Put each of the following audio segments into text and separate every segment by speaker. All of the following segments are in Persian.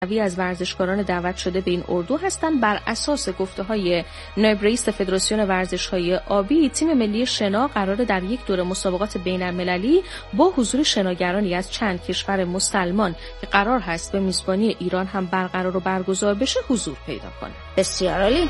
Speaker 1: از ورزشکاران دعوت شده به این اردو هستند. بر اساس گفته‌های نایب رئیس فدراسیون ورزش‌های آبی، تیم ملی شنا قرار در یک دوره مسابقات بین‌المللی با حضور شناگرانی از چند کشور مسلمان که قرار هست به میزبانی ایران هم برقرار و برگزار بشه حضور پیدا کنه.
Speaker 2: بسیار عالی.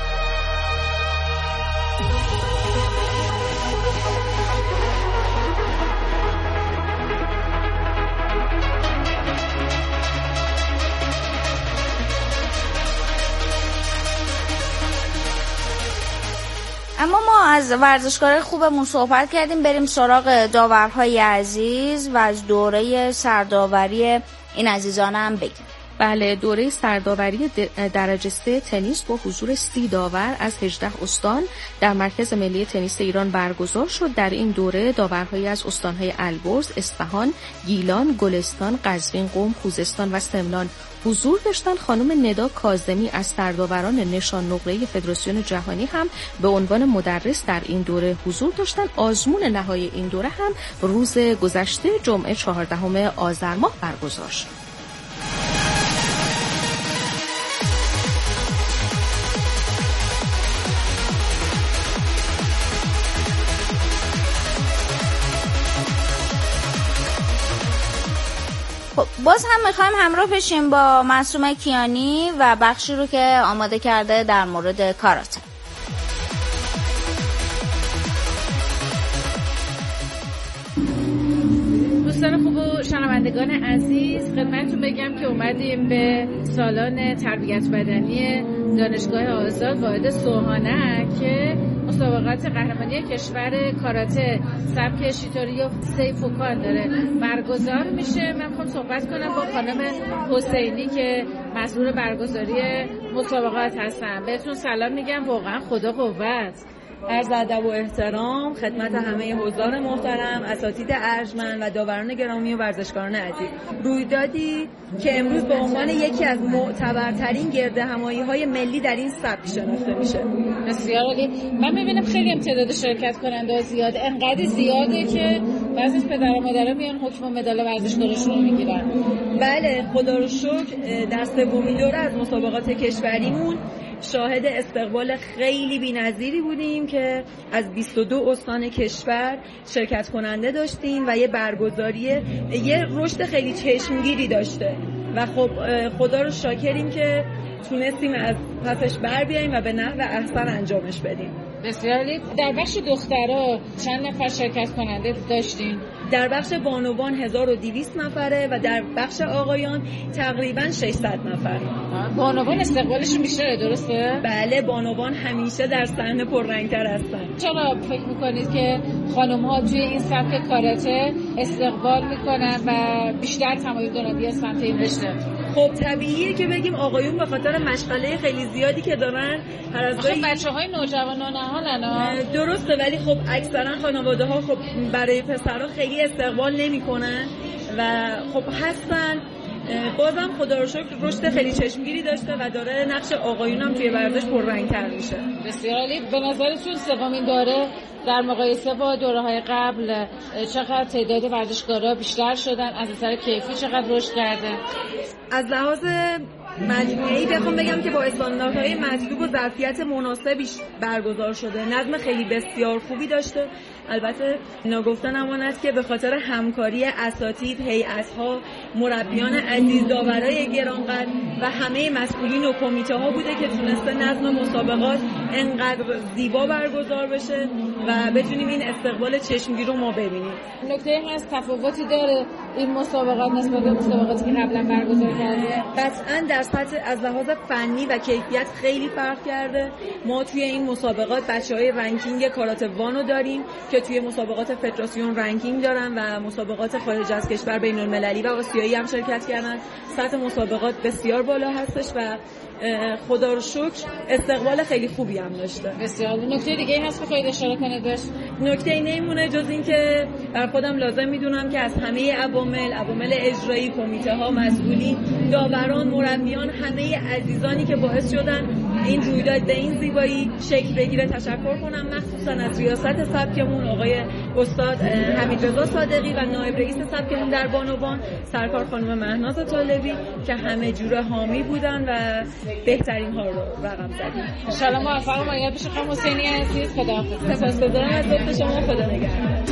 Speaker 2: اما ما از ورزشکار خوبمون صحبت کردیم، بریم سراغ داورهای عزیز و از دوره سرداوری این عزیزان هم بگیم.
Speaker 1: بله، دوره سرداوری درجه 3 تنیس با حضور 30 داور از 18 استان در مرکز ملی تنیس ایران برگزار شد. در این دوره داورهایی از استانهای البرز، اصفهان، گیلان، گلستان، قزوین، قم، خوزستان و سمنان حضور داشتند. خانم ندا کاظمی از سرداوران نشان نقره‌ای فدراسیون جهانی هم به عنوان مدرس در این دوره حضور داشتند. آزمون نهایی این دوره هم روز گذشته جمعه 14 آذر ماه برگزار شد.
Speaker 2: باز هم میخوایم همراه بشیم با معصومه کیانی و بخشی رو که آماده کرده در مورد کاراته.
Speaker 3: دوستان خوب و شنوندگان عزیز، خدمتتون بگم که اومدیم به سالن تربیت بدنی دانشگاه آزاد واحد سوهانک که مسابقات قهرمانی کشور کاراته سبک شیتوری و سیفوکان داره برگزار میشه. من میخوام صحبت کنم با خانم حسینی که مسئول برگزاری مسابقات هستن. بهتون سلام میگم، واقعا خدا قوت.
Speaker 4: عرض ادب و احترام خدمت همه حضار محترم، اساتید ارجمند و داوران گرامی و ورزشکاران عزیز. رویدادی که امروز به عنوان یکی از معتبرترین گردهمایی‌های ملی در این سبک شناخته میشه.
Speaker 3: بسیار عالی. من میبینم خیلی تعداد شرکت کننده زیاد، انقدر زیاده که بعضی از پدر و مادرها میان حکم مدال ورزشکارشون رو میگیرن.
Speaker 4: بله، خدا رو شکر در سومین دوره از مسابقات کشوریمون شاهد استقبال خیلی بی‌نظیری بودیم که از 22 استان کشور شرکت کننده داشتیم و یه برگزاری یه رشد خیلی چشمگیری داشته و خب خدا رو شاکریم که تونستیم از پسش بر بیاییم و به نحو احسن انجامش بدیم.
Speaker 3: بسیار عالی. در بخش دخترها چند نفر شرکت کننده داشتین؟
Speaker 4: در بخش بانوان 1200 نفره و در بخش آقایان تقریبا 600 نفر.
Speaker 3: بانوان استقبالشون بیشتره، درسته؟
Speaker 4: بله، بانوان همیشه در صحنه پررنگ‌تر هستن.
Speaker 3: چرا فکر میکنید که خانم‌ها توی این سبک کاراته استقبال میکنن و بیشتر تمایل دارن بیان سمت این رشته؟
Speaker 4: خب طبیعیه که بگیم آقایون به خاطر مشغله خیلی زیادی که دارن هر از گاهی
Speaker 3: بچه‌های نوجوانان حالن.
Speaker 4: درسته، ولی خب اکثرا خانواده‌ها خب برای پسرها خیلی استقبال نمی‌کنن و خب هستن. بازم خدا رو شکر رشد خیلی چشمگیری داشته و داره نقش آقایون هم توی ورزش پررنگ‌تر میشه.
Speaker 3: بسیار عالی. به نظرتون سومین دوره در مقایسه با دوره‌های قبل چقدر تعداد ورزشکارا بیشتر شدن؟ از نظر کیفی چقدر رشد کرده؟
Speaker 4: از لحاظ مجموعه‌ای بخوام بگم که با استانداردهای مطلوب و ظرفیت مناسبی برگزار شده. نظم خیلی بسیار خوبی داشته. البته ناگفته نماند که به خاطر همکاری اساتید، هیئت‌ها، مربیان عزیز، داورای گرانقدر و همه مسئولین و کمیته‌ها بوده که تونسته نظم مسابقات انقدر زیبا برگزار بشه و بتونیم این استقبال چشمگیر رو ما ببینیم.
Speaker 3: نکته هست تفاوتی داره این مسابقات نسبت به مسابقاتی که قبلا برگزار کرده؟
Speaker 4: قطعاً در سطح از لحاظ فنی و کیفیت خیلی فرق کرده. ما توی این مسابقات بچه‌های رنکینگ کاراته وانو داریم که توی مسابقات فدراسیون رنکینگ دارن و مسابقات خارج از کشور بین‌المللی و آسیایی هم شرکت کردن. سطح مسابقات بسیار بالا هستش و خدا رو شکر استقبال خیلی خوبی هم داشته.
Speaker 3: بسیار. نکته دیگه هست بخواید اشاره کنید بهش؟
Speaker 4: نکته نمیمونه جز این که بر خودم لازم میدونم که از همه عوامل اجرایی، کمیته ها، مسئولین، داوران، مربیان، همه عزیزانی که باعث شدن این رویداد به این زیبایی شکل بگیره تشکر کنم، مخصوصا از ریاست سبکمون آقای استاد حمیدرضا صادقی و نایب رئیس سبکمون در بانوان سرکار خانم مهناز طالبی که همه جوره حامی بودن و بهترین ها رو رقم زدیم.
Speaker 3: ان شاء الله موفق و مایل بشه خانم حسینی عزیز. خداحافظ.
Speaker 4: سپاسگزارم از لطف شما. خدا نگهدار.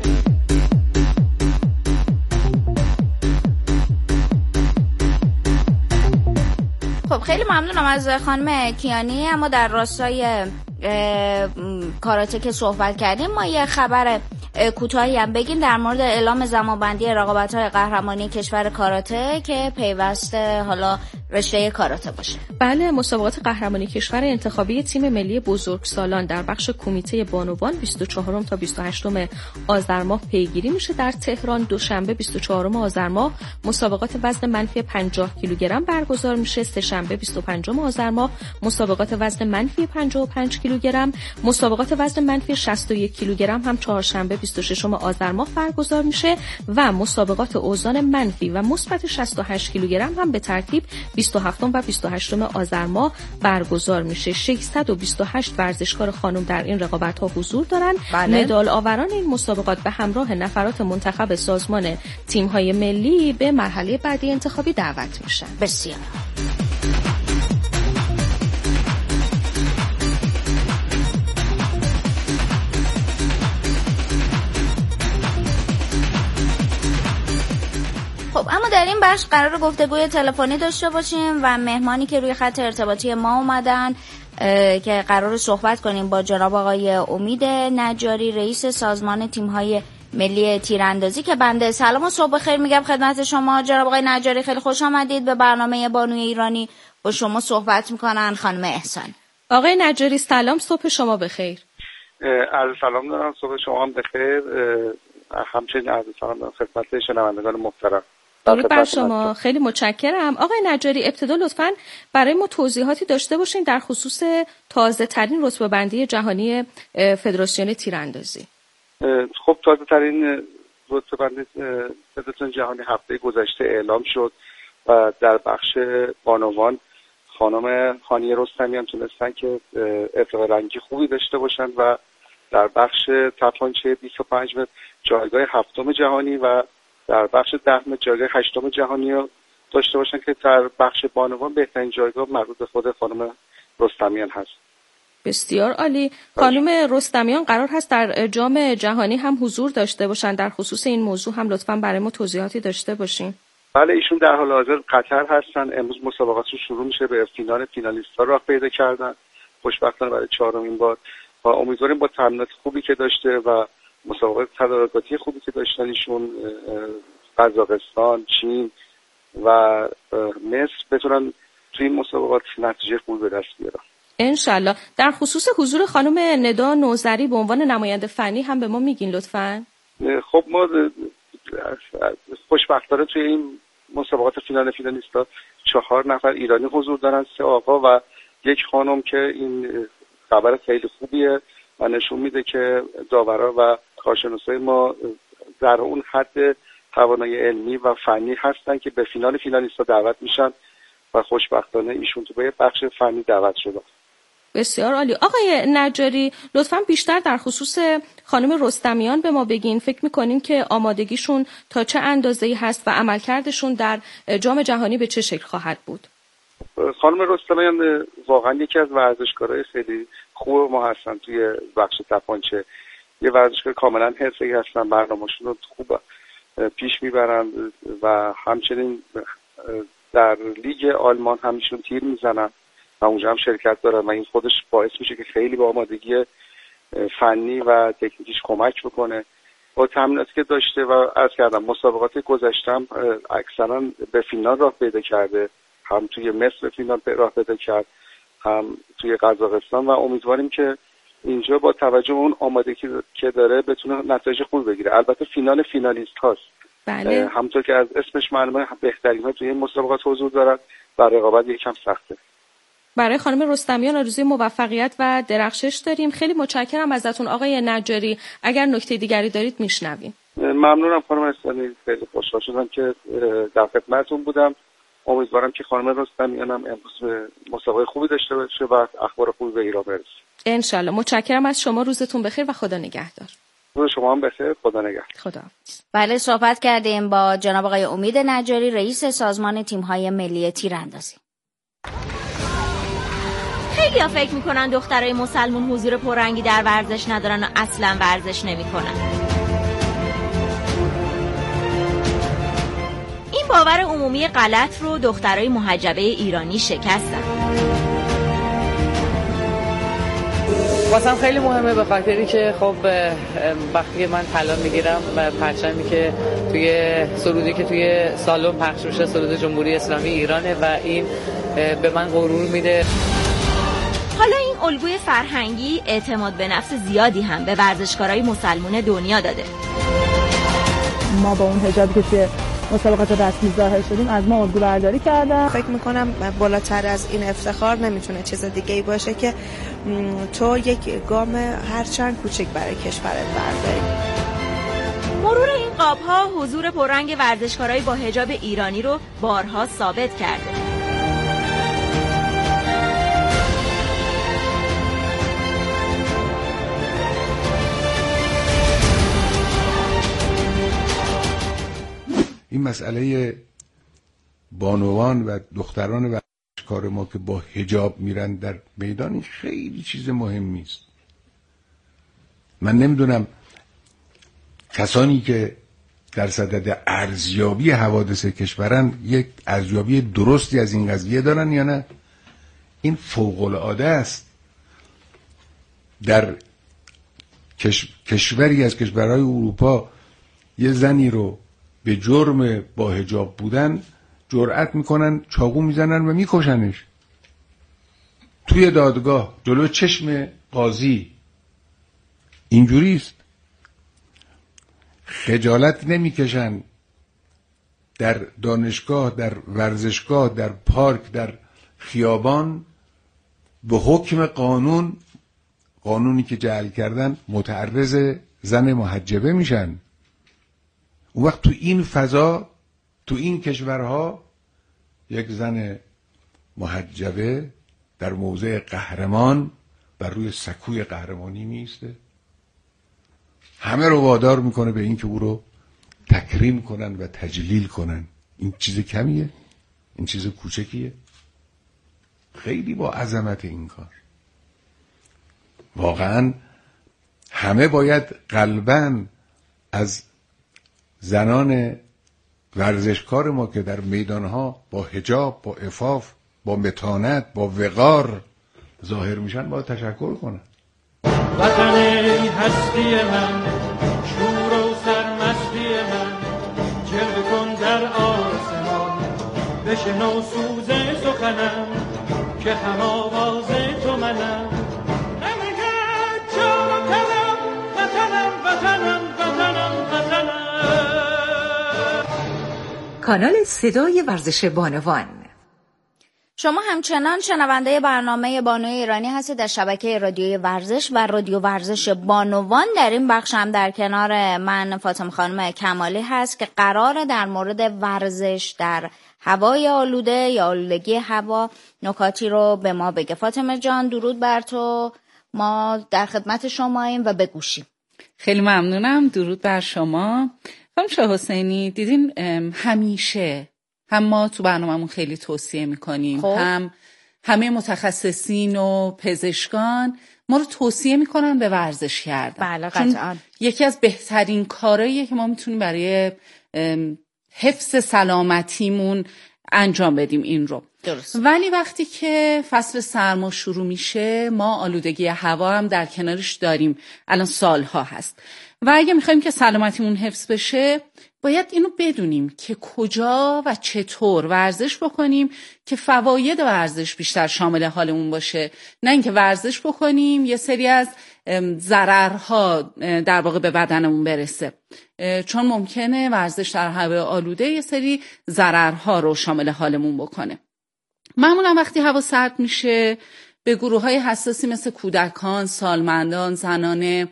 Speaker 2: خب خیلی ممنونم از خانم کیانی. اما در راستای کاراته که صحبت کردیم، ما یه خبر کوتاهی هم بگیم در مورد اعلام زمانبندی رقابت‌های قهرمانی کشور کاراته که پیوسته حالا رشته کاراته باشه.
Speaker 1: بله، مسابقات قهرمانی کشور انتخابی تیم ملی بزرگسالان در بخش کمیته بانوان 24 تا 28 آذر ماه پیگیری میشه. در تهران دوشنبه 24 آذر ماه مسابقات وزن منفی 50 کیلوگرم برگزار میشه. سه‌شنبه 25 آذر ماه مسابقات وزن منفی 55 کیلوگرم، مسابقات وزن منفی 61 کیلوگرم هم چهارشنبه 26 آذر ماه برگزار میشه و مسابقات اوزان منفی و مثبت 68 کیلوگرم هم به ترتیب 27 و 28 آذر ماه برگزار میشه. 628 ورزشکار خانم در این رقابت‌ها حضور دارن. مدال آوران این مسابقات به همراه نفرات منتخب سازمان تیم‌های ملی به مرحله بعدی انتخابی دعوت میشن.
Speaker 2: بسیار خب، اما در این بخش قرار گفتگوی تلفنی داشته باشیم و مهمانی که روی خط ارتباطی ما اومدن که قرار صحبت کنیم با جناب آقای امید نجاری، رئیس سازمان تیم‌های ملی تیراندازی. که بنده سلام و صبح خیر میگم خدمت شما جناب آقای نجاری. خیلی خوش آمدید به برنامه بانوی ایرانی. با شما صحبت میکنن خانم احسان.
Speaker 1: آقای نجاری سلام، صبح شما بخیر.
Speaker 5: عرض سلام دارم، صبح شما هم بخیر. همچنین عرض سلام دارم خدمت شنوندگان محترم.
Speaker 1: درود بر شما، خیلی متشکرم. آقای نجاری ابتدا لطفاً برای ما توضیحاتی داشته باشین در خصوص تازه ترین رتبه بندی جهانی فدراسیون تیراندازی.
Speaker 5: خب تازه ترین رتبه بندی فدراسیون جهانی هفته گذشته اعلام شد و در بخش بانوان خانم هانیه رستمیان تونستن که ارتقا رنگی خوبی داشته باشن و در بخش تپانچه 25 متر جایگاه هفتم جهانی و در بخش 10 متر جایگاه 8 جهانی رو داشته باشن که در بخش بانوان بهترین جایگاه مربوط به خود خانم رستمیان هست.
Speaker 1: بسیار عالی. خانم رستمیان قرار هست در جام جهانی هم حضور داشته باشن. در خصوص این موضوع هم لطفاً برای ما توضیحاتی داشته باشین.
Speaker 5: بله، ایشون در حال حاضر قطر هستن. امروز مسابقاتشون شروع میشه. به فینالیست‌ها راه پیدا کردن خوشبختانه برای 4مین بار و امیدواریم با تمرینات خوبی که داشته و مسابقات تدارکاتی خوبی که داشتن ایشون قزاقستان، چین و مصر بتونن توی این مسابقات نتیجه خوبی به دست بیارن
Speaker 1: انشالله. در خصوص حضور خانم ندا نوذری به عنوان نماینده فنی هم به ما میگین لطفاً.
Speaker 5: خب ما خوشبختانه توی این مسابقات فینالیستا 4 نفر ایرانی حضور دارن، 3 آقا و 1 خانم که این خبر خیلی خوبیه و نشون میده که داورا و کارشناسای ما در اون حد توانایی علمی و فنی هستن که به فینالیستا دعوت میشن و خوشبختانه ایشون تو به بخش فنی دعوت شدن.
Speaker 1: بسیار عالی. آقای نجاری لطفاً بیشتر در خصوص خانم رستمیان به ما بگین. فکر میکنین که آمادگیشون تا چه اندازه‌ای هست و عملکردشون در جام جهانی به چه شکل خواهد بود؟
Speaker 5: خانم رستمیان واقعا یکی از ورزشکارای خیلی خوب ما هستن توی بخش تپانچه. یه ورزشکار کاملا حرفه‌ای هستن، برنامه‌شون رو خوب پیش میبرن و همچنین در لیگ آلمان همیشون تیر میزنن و اونجا هم شرکت دارن و این خودش باعث میشه که خیلی با آمادگی فنی و تکنیکیش کمک بکنه. با تمریناتی که داشته و عرض کردم مسابقات گذشتم اکثرا به فینال راه پیدا کرده، هم توی مصر فینال راه پیدا کرد، هم توی قزاقستان و امیدواریم که اینجا با توجه به اون آمادگی که داره بتونه نتایج خوب بگیره. البته فینالیست هاست.
Speaker 1: بله.
Speaker 5: همونطور که از اسمش معلومه بهترین ها توی این مسابقات حضور دارن و رقابت یکم سخته.
Speaker 1: برای خانم رستمیان آرزوی موفقیت و درخشش داریم. خیلی متشکرم ازتون آقای نجاری. اگر نکته دیگری دارید میشنویم.
Speaker 5: ممنونم خانم احسانی، خیلی خوشحال شدم که در خدمتتون بودم امیدوارم که خانم رستمیان هم امروز مسابقه خوبی داشته باشه و اخبار خوبی به ایران برسه.
Speaker 1: انشالله. متشکرم از شما. روزتون بخیر و خدا نگهدار.
Speaker 5: روز شما هم بخیر. خدا نگهدار.
Speaker 1: خدا.
Speaker 2: بله، صحبت کردیم با جناب آقای امید نجاری، رئیس سازمان تیم‌های ملی تیراندازی.
Speaker 6: خیلی‌ها فکر می‌کنن دخترای مسلمون حضور پررنگی در ورزش ندارن و اصلاً ورزش نمی‌کنن. این باور عمومی غلط رو دخترای محجبه ایرانی شکستن.
Speaker 7: واسم خیلی مهمه به خاطری که خب وقتی من طلا میگیرم و پرچمی که توی سرودی که توی سالن پخش میشه سرود جمهوری اسلامی ایرانه و این به من غرور میده.
Speaker 6: حالا این الگوی فرهنگی اعتماد به نفس زیادی هم به ورزشکارای مسلمون دنیا داده.
Speaker 8: ما با اون حجابی که توی مسابقات رسمی ظاهر شدیم از ما الگو برداری کردن.
Speaker 9: فکر میکنم بالاتر از این افتخار نمیتونه چیز دیگه ای باشه که تو یک گام هرچند کوچک برای کشورت برداری.
Speaker 6: مرور این قاب‌ها حضور پررنگ ورزشکارای با حجاب ایرانی رو بارها ثابت کرده.
Speaker 10: این مسئله بانوان و دختران ورزشکار ما که با حجاب میرن در میدان این خیلی چیز مهمی است. من نمیدونم کسانی که در صدد ارزیابی حوادث کشورن یک ارزیابی درستی از این قضیه دارن یا نه. این فوق العاده است. در کشوری از کشورهای اروپا یه زنی رو به جرم با حجاب بودن جرأت میکنن چاقو میزنن و میکشنش توی دادگاه جلو چشم قاضی. اینجوری است. خجالت نمیکشن در دانشگاه، در ورزشگاه، در پارک، در خیابان به حکم قانونی که جعل کردن متعرض زن محجبه میشن. اون وقت تو این فضا، تو این کشورها یک زن محجبه در موضع قهرمان بر روی سکوی قهرمانی میسته، همه رو وادار میکنه به این که او رو تکریم کنن و تجلیل کنن. این چیز کمیه؟ این چیز کوچکیه؟ خیلی با عظمت این کار. واقعا همه باید قلباً از زنان ورزشکار ما که در میدانها با حجاب، با عفاف، با متانت، با وقار ظاهر میشن باید تشکر کنن.
Speaker 11: وطن هستی من، شور و سرمستی من، جلوه کن در آسمان، بشنو سوز سخنم که هم آواز تو منم. نمیگه جان تنم، وطنم وطنم وطنم وطنم.
Speaker 12: کانال صدای ورزش بانوان.
Speaker 2: شما همچنان شنونده برنامه بانوی ایرانی هستید در شبکه رادیوی ورزش و رادیو ورزش بانوان. در این بخش هم در کنار من فاطمه خانم کمالی هست که قراره در مورد ورزش در هوای آلوده یا آلودگی هوا نکاتی رو به ما بگه. فاطمه جان درود بر تو، ما در خدمت شماییم و بگوشیم.
Speaker 13: خیلی ممنونم. درود بر شما. خانم شاه حسینی، دیدین همیشه هم ما تو برنامه‌مون خیلی توصیه میکنیم، هم همه متخصصین و پزشکان ما رو توصیه میکنن به ورزش کردن.
Speaker 2: بله قطعاً.
Speaker 13: یکی از بهترین کارهاییه که ما میتونیم برای حفظ سلامتیمون انجام بدیم این رو.
Speaker 2: درست.
Speaker 13: ولی وقتی که فصل سرما شروع میشه ما آلودگی هوا هم در کنارش داریم، الان سالها هست و اگه میخوایم که سلامتیمون حفظ بشه باید اینو بدونیم که کجا و چطور ورزش بکنیم که فواید ورزش بیشتر شامل حالمون باشه، نه اینکه ورزش بکنیم یه سری از ضررها در واقع به بدنمون برسه، چون ممکنه ورزش در هوا آلوده یه سری ضررها رو شامل حالمون بکنه. معمولا وقتی هوا سرد میشه به گروه‌های حساسی مثل کودکان، سالمندان، زنان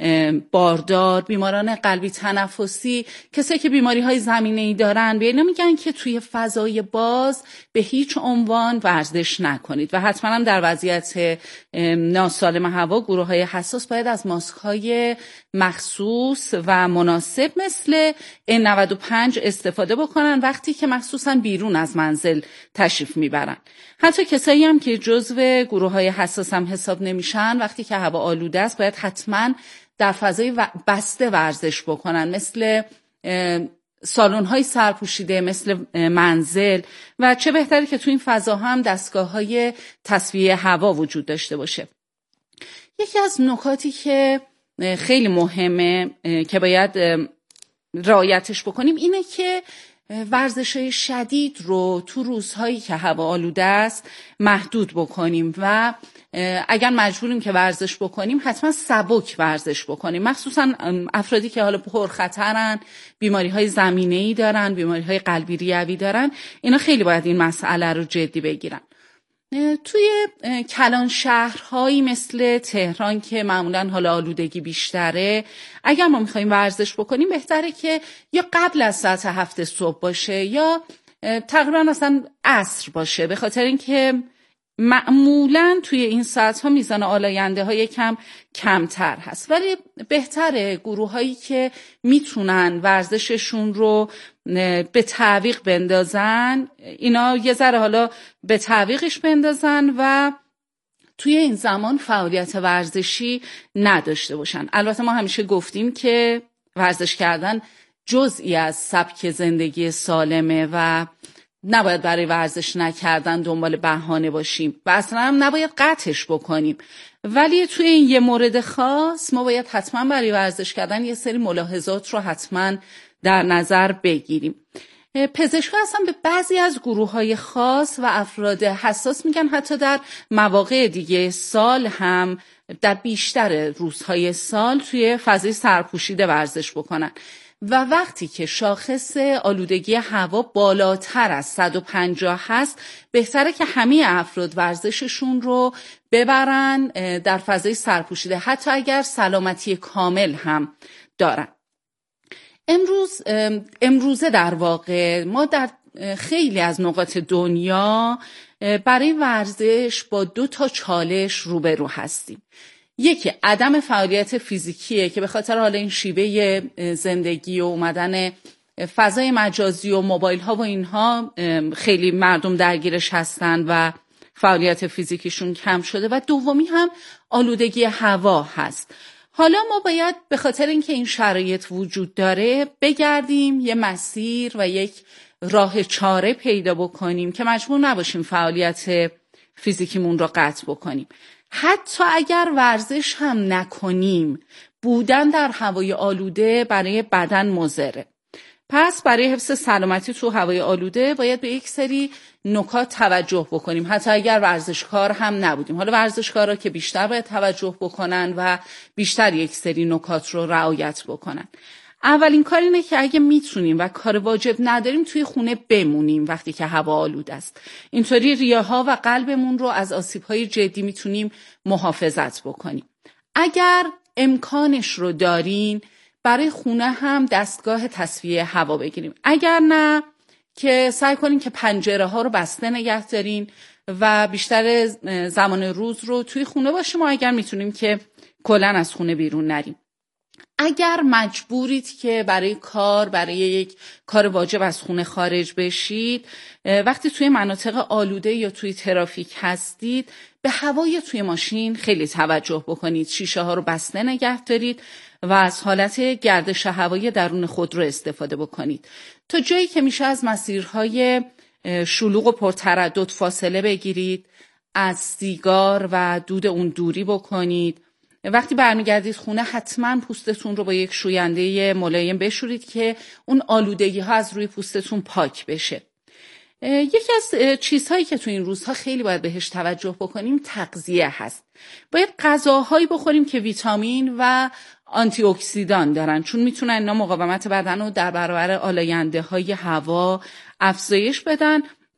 Speaker 13: باردار، بیماران قلبی تنفسی، کسایی که بیماری‌های زمینه‌ای دارن، به اینا میگن که توی فضای باز به هیچ عنوان ورزش نکنید و حتما هم در وضعیت ناسالم هوا گروه‌های حساس باید از ماسک‌های مخصوص و مناسب مثل N95 استفاده بکنن وقتی که مخصوصا بیرون از منزل تشریف میبرن. حتی کسایی هم که جزو گروه‌های حساس هم حساب نمیشن وقتی که هوا آلوده است باید حتما در فضای بسته ورزش بکنن، مثل سالن‌های سرپوشیده، مثل منزل، و چه بهتره که تو این فضا هم دستگاه‌های تصفیه هوا وجود داشته باشه. یکی از نکاتی که خیلی مهمه که باید رعایتش بکنیم اینه که ورزش‌های شدید رو تو روزهایی که هوا آلوده است محدود بکنیم و اگر مجبوریم که ورزش بکنیم حتما سبک ورزش بکنیم، مخصوصا افرادی که حالا پرخطرن، بیماری‌های زمینه‌ای دارن، بیماری‌های قلبی ریوی دارن، اینا خیلی باید این مسئله رو جدی بگیرن. توی کلان شهرهایی مثل تهران که معمولاً حالا آلودگی بیشتره، اگر ما می‌خوایم ورزش بکنیم بهتره که یا قبل از ساعت 7 صبح باشه یا تقریباً اصلا عصر باشه، به خاطر اینکه معمولاً توی این ساعت‌ها میزان آلاینده‌ها یکم کمتر هست، ولی بهتره گروه‌هایی که میتونن ورزششون رو به تعویق بندازن اینا یه ذره حالا به تعویقش بندازن و توی این زمان فعالیت ورزشی نداشته باشن. البته ما همیشه گفتیم که ورزش کردن جزئی از سبک زندگی سالمه و نباید برای ورزش نکردن دنبال بهانه باشیم و اصلا هم نباید قطعش بکنیم، ولی توی این یه مورد خاص ما باید حتما برای ورزش کردن یه سری ملاحظات رو حتما در نظر بگیریم. پزشک‌ها اصلا به بعضی از گروه‌های خاص و افراد حساس میگن حتی در مواقع دیگه سال هم در بیشتر روزهای سال توی فضای سرپوشیده ورزش بکنن و وقتی که شاخص آلودگی هوا بالاتر از 150 هست بهتره که همه افراد ورزششون رو ببرن در فضای سرپوشیده حتی اگر سلامتی کامل هم دارن. امروزه در واقع ما در خیلی از نقاط دنیا برای ورزش با 2 چالش روبرو هستیم. یکی عدم فعالیت فیزیکیه که به خاطر حالا این شیوه زندگی و اومدن فضای مجازی و موبایل ها و اینها خیلی مردم درگیرش هستن و فعالیت فیزیکیشون کم شده، و دومی هم آلودگی هوا هست. حالا ما باید به خاطر اینکه این شرایط وجود داره بگردیم یه مسیر و یک راه چاره پیدا بکنیم که مجبور نباشیم فعالیت فیزیکیمون رو قطع بکنیم. حتی اگر ورزش هم نکنیم بودن در هوای آلوده برای بدن مضره. پس برای حفظ سلامتی تو هوای آلوده باید به یک سری نکات توجه بکنیم حتی اگر ورزشکار هم نبودیم. حالا ورزشکارا که بیشتر باید توجه بکنن و بیشتر یک سری نکات رو رعایت بکنن. اولین کار اینه که اگه میتونیم و کار واجب نداریم توی خونه بمونیم وقتی که هوا آلوده است. اینطوری ریه‌ها و قلبمون رو از آسیب‌های جدی میتونیم محافظت بکنیم. اگر امکانش رو دارین برای خونه هم دستگاه تصفیه هوا بگیریم. اگر نه که سعی کنین که پنجره ها رو بسته نگه دارین و بیشتر زمان روز رو توی خونه باشیم و اگر میتونیم که کلاً از خونه بیرون نریم. اگر مجبورید که برای یک کار واجب از خونه خارج بشید، وقتی توی مناطق آلوده یا توی ترافیک هستید به هوای توی ماشین خیلی توجه بکنید. شیشه ها رو بسته نگه دارید و از حالت گردش هوای درون خودرو استفاده بکنید. تا جایی که میشه از مسیرهای شلوغ و پرتردد فاصله بگیرید. از سیگار و دود اون دوری بکنید. وقتی برمیگردید خونه حتما پوستتون رو با یک شوینده ملایم بشورید که اون آلودگی ها از روی پوستتون پاک بشه. یکی از چیزهایی که تو این روزها خیلی باید بهش توجه بکنیم تغذیه هست. باید غذاهایی بخوریم که ویتامین و آنتی اکسیدان دارن، چون میتونن اینا مقاومت بدن رو در برابر آلاینده های هوا افزایش بدن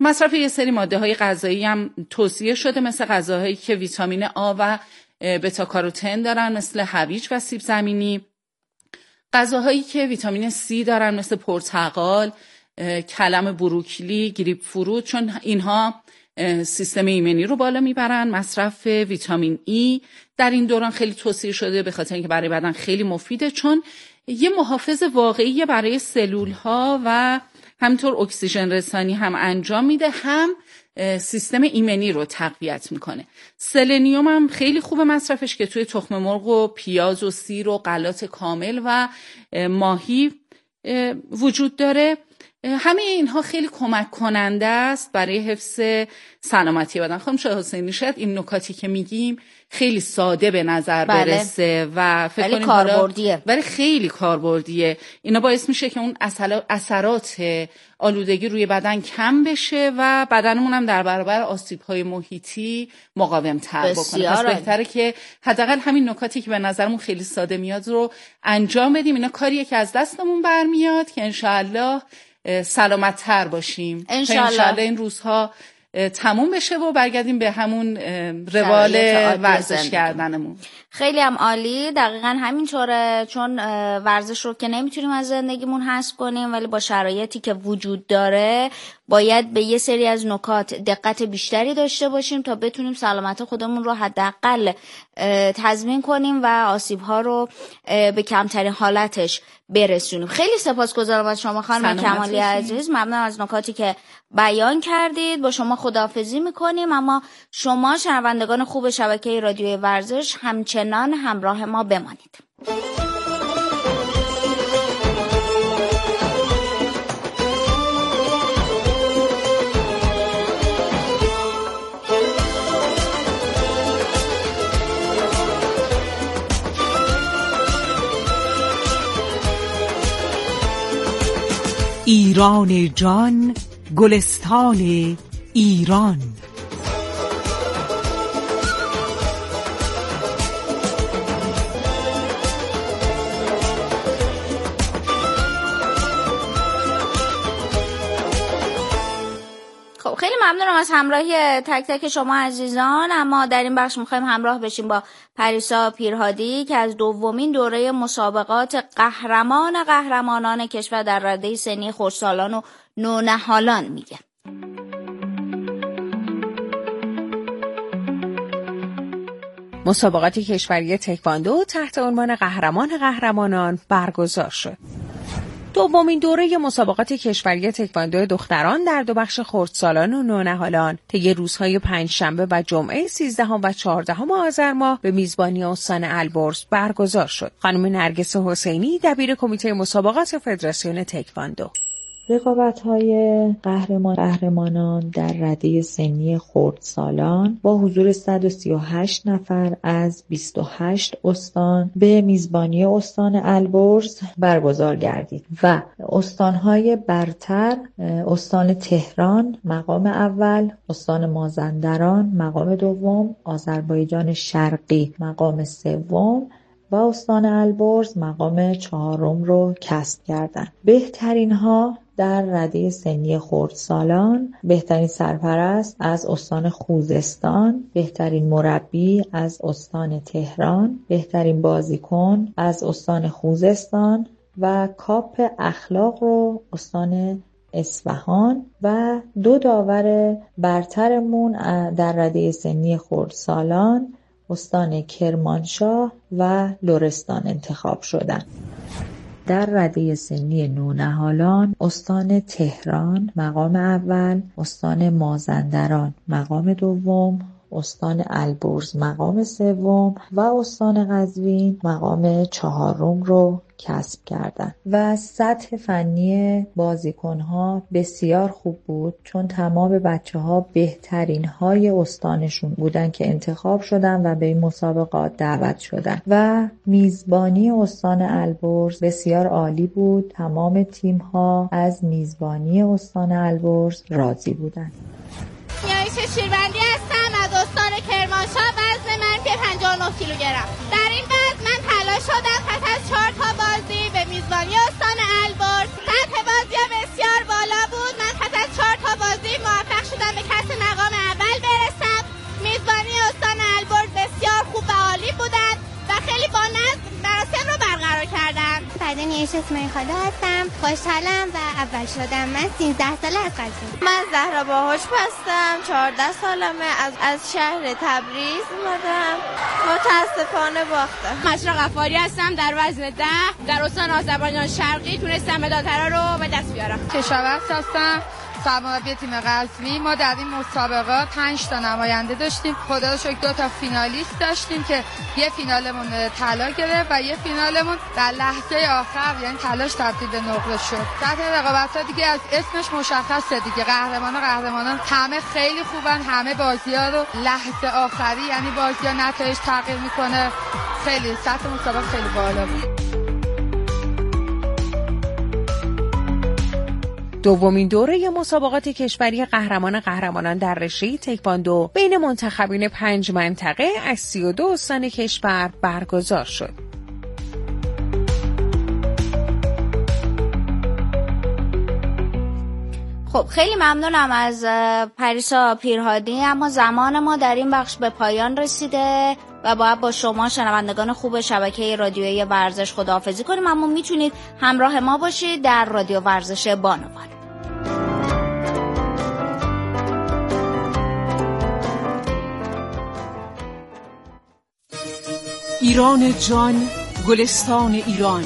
Speaker 13: مصرف یه سری ماده‌های غذایی هم توصیه شده، مثل غذاهایی که ویتامین آ و بتا کاروتن دارن مثل هویج و سیب زمینی، غذاهایی که ویتامین سی دارن مثل پرتقال، کلم بروکلی، گریپ فروت، چون اینها سیستم ایمنی رو بالا میبرن. مصرف ویتامین ای در این دوران خیلی توصیه شده به خاطر اینکه برای بدن خیلی مفیده، چون یه محافظ واقعی برای سلول ها و همینطور اکسیژن رسانی هم انجام میده، هم سیستم ایمنی رو تقویت میکنه. سلنیوم هم خیلی خوبه مصرفش که توی تخم مرغ و پیاز و سیر و غلات کامل و ماهی وجود داره. همه اینها خیلی کمک کننده است برای حفظ سلامتی بدن. خانم شاه حسینی، شاید این نکاتی که میگیم خیلی ساده به نظر برسه و فکر کنیم
Speaker 2: کاربردیه،
Speaker 13: ولی خیلی کاربردیه. اینا باعث میشه که اون اثرات آلودگی روی بدن کم بشه و بدنمون هم در برابر آسیب‌های محیطی مقاوم‌تر بکنه. پس بهتره که حداقل همین نکاتی که به نظرمون خیلی ساده میاد رو انجام بدیم. اینا کاریه که از دستمون برمیاد که انشاءالله سلامت‌تر باشیم. انشاءالله این روزها تموم بشه و برگردیم به همون روال ورزش کردنمون.
Speaker 2: خیلی هم عالی. دقیقاً همینطوره، چون ورزش رو که نمیتونیم از زندگیمون حذف کنیم، ولی با شرایطی که وجود داره باید به یه سری از نکات دقت بیشتری داشته باشیم تا بتونیم سلامت خودمون رو حداقل تضمین کنیم و آسیب‌ها رو به کمترین حالتش برسونیم. خیلی سپاسگزارم از شما خانم کمالی عزیز، ممنونم از نکاتی که بیان کردید. با شما خداحافظی میکنیم، اما شما شنوندگان خوب شبکه رادیوی ورزش همچنان همراه ما بمانید.
Speaker 12: ایران جان، گلستان ایران.
Speaker 2: خب خیلی ممنونم از همراهی تک تک شما عزیزان. اما در این بخش میخوایم همراه بشیم با پریسا پیرهادی که از دومین دوره مسابقات قهرمانان کشور در رده سنی خردسالان و نونهالان میگه.
Speaker 14: مسابقات کشوری تکواندو تحت عنوان قهرمانان برگزار شد. دومین دوره مسابقات کشوری تکواندو دختران در دو بخش خردسالان و نونهالان طی روزهای پنجشنبه و جمعه 13 و 14 آذر ماه به میزبانی استان البرز برگزار شد. خانم نرگس حسینی، دبیر کمیته مسابقات فدراسیون تکواندو:
Speaker 15: رقابت‌های قهرمانان در رده سنی خردسالان با حضور 138 نفر از 28 استان به میزبانی استان البرز برگزار گردید و استان‌های برتر استان تهران مقام اول، استان مازندران مقام دوم، آذربایجان شرقی مقام سوم و استان البرز مقام چهارم رو کسب کردند. بهترین ها در رده سنی خردسالان: بهترین سرپرست از استان خوزستان، بهترین مربی از استان تهران، بهترین بازیکن از استان خوزستان و کاپ اخلاق رو استان اصفهان و 2 داور برترمون در رده سنی خردسالان استان کرمانشاه و لرستان انتخاب شدند. در رده سنی نونهالان استان تهران مقام اول، استان مازندران مقام دوم، استان البرز مقام سوم و استان قزوین مقام چهارم رو کسب کردند. و سطح فنی بازیکن‌ها بسیار خوب بود، چون تمام بچه‌ها بهترین های استانشون بودن که انتخاب شدن و به این مسابقات دعوت شدن. و میزبانی استان البرز بسیار عالی بود. تمام تیم‌ها از میزبانی استان البرز راضی بودند.
Speaker 16: نیایش شیربندی هستم از استان کرمانشاه. وزن من که 59 کیلوگرم. در این وزن من طلا شدم پس از 4 تا بازی به میزبانی استان البرز. سطح بازی بسیار بالا بود. من پس از 4 تا بازی موفق به کسب مقام اول برسم. میزبانی استان البرز بسیار خوب و عالی بودند و خیلی با نظم مراسم رو برقرار کردن.
Speaker 17: فدانی اسماعیل خاله هستم، خوشحالم و اول شدم. من 13 ساله از قزوین.
Speaker 18: من زهرا باهوش هستم، 14 سالمه، از شهر تبریز اومدم. متاسفانه باختم.
Speaker 19: مشرق غفاری هستم، در وزن 10 در استان آذربایجان شرقی تونستم مدال‌طلا رو به دست بیارم.
Speaker 20: کشاورز هستم، سرمربی تیم قزوین. ما در این مسابقات 5 تا نماینده داشتیم. خدا رو شکر 2 تا فینالیست داشتیم که یه فینالمون طلا گرفت و یه فینالمون در لحظه آخر یعنی طلاش تبدیل به نقره شد. سطح رقابت‌ها دیگه از اسمش مشخصه دیگه. قهرمانان همه خیلی خوبن، همه بازی‌ها رو لحظه آخری یعنی بازی‌ها نتایج تغییر میکنه. خیلی سطح مسابقه خیلی بالا بود.
Speaker 14: دومین دوره مسابقات کشوری قهرمانان در رشته تکواندو بین منتخبین 5 منطقه از 32 استان کشور برگزار شد.
Speaker 2: خب خیلی ممنونم از پریسا پیرهادی، اما زمان ما در این بخش به پایان رسیده و باید با شما شنوندگان خوب شبکه رادیویی ورزش خداحافظی کنیم، اما میتونید همراه ما باشید در رادیو ورزش بانوان.
Speaker 12: ایران جان، گلستان ایران.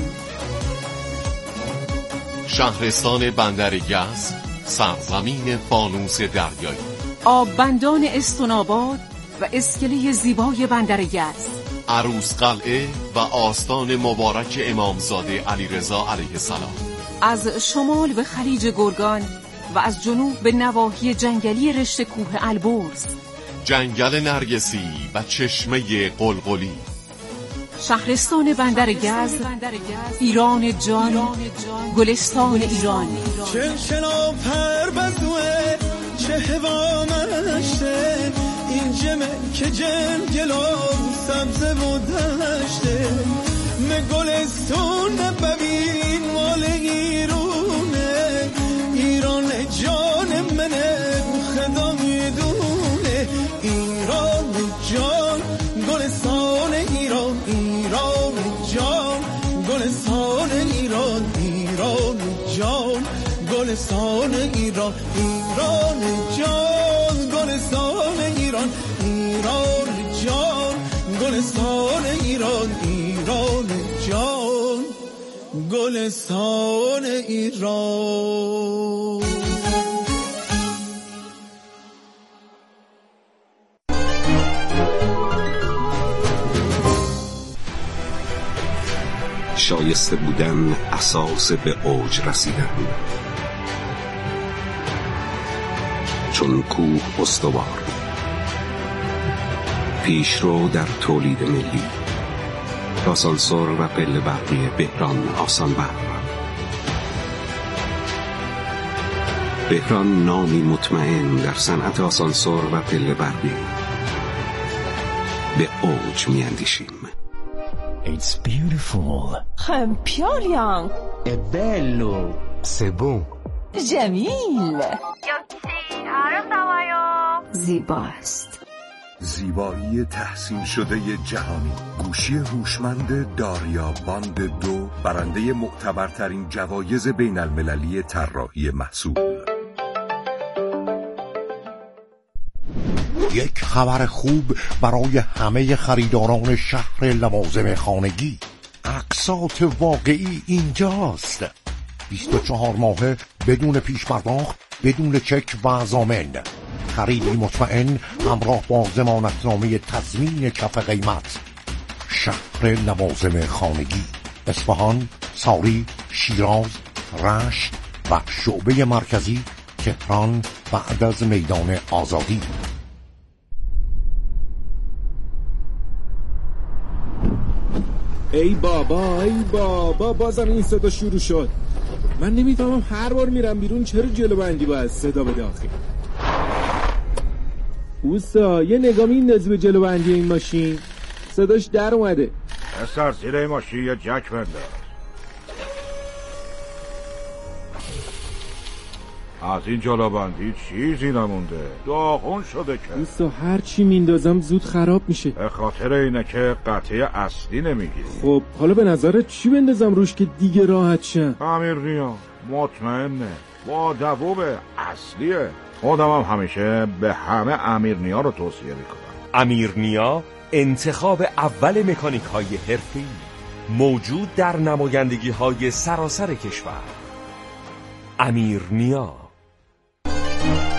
Speaker 21: شهرستان بندرگز، سرزمین فانوس دریایی.
Speaker 12: آببندان استوناباد و اسکله زیبای بندرگز.
Speaker 21: عروس قلعه و آستان مبارک امامزاده علیرضا علیه السلام.
Speaker 12: از شمال به خلیج گرگان و از جنوب به نواحی جنگلی رشته کوه البرز.
Speaker 21: جنگل نرگسی و چشمه قلقلی.
Speaker 12: شهرستان بندرگز، ایران جان، گلستان ایران.
Speaker 11: چه شنا پربزوه چه هوا مشته، این جمه که جنگل و سبز و دشته، گلستون ببین مال ایرونه، ایران جان منه خدا میدونه، ایران جان گلستان ایران، ایران جان گلستان ایران، ایران جان گلستان ایران، ایران جان گلستان ایران، ایران جان گلستان ایران، ایران جان گلستان ایران.
Speaker 22: شایسته بودن اساس به اوج رسیدن، چون کوه استوار، پیشرو در تولید ملی، آسانسور و پله برقی بهران آسان برق. بهران نامی مطمئن در صنعت آسانسور و پله برقی. به اوج میاندیشیم.
Speaker 23: It's beautiful.
Speaker 24: Campion.
Speaker 23: È bello. C'est bon.
Speaker 24: جمیل. زیباست.
Speaker 25: زیبایی تحسین شده جهانی. گوشی هوشمند داریا باند 2 برنده معتبرترین جوایز بین المللی طراحی محصول.
Speaker 26: یک خبر خوب برای همه خریداران شهر لوازم خانگی. اقساط واقعی اینجاست. 24 ماهه بدون پیش پرداخت، بدون چک و ضامن. خریدی مطمئن همراه با ضمانتنامه تضمین کف قیمت. شهر لوازم خانگی، اصفهان، ساری، شیراز، رشت و شعبه مرکزی تهران بعد از میدان آزادی.
Speaker 27: ای بابا بازم این صدا شروع شد. من نمیفهمم هر بار میرم بیرون چرا جلو بندی باید صدا بده آخه. اوستا یه نگاه میندازی به جلو بندی این ماشین، صداش در اومده.
Speaker 28: اصلا زیر این ماشین یه جک بنده. از این جلوبندی چیزی نمونده، داغون شده که.
Speaker 27: دوستا هر چی میندازم زود خراب میشه.
Speaker 28: به خاطر اینه که قطعه اصلی نمیگیری.
Speaker 27: خب حالا به نظرت چی بندازم روش که دیگه راحت شم؟
Speaker 28: امیرنیا مطمئنه، با دووب اصلیه. خودم هم همیشه به همه امیرنیا رو توصیه میکنم.
Speaker 1: امیرنیا انتخاب اول مکانیک های حرفه‌ای، موجود در نمایندگی های سراسر کشور. امیرنیا.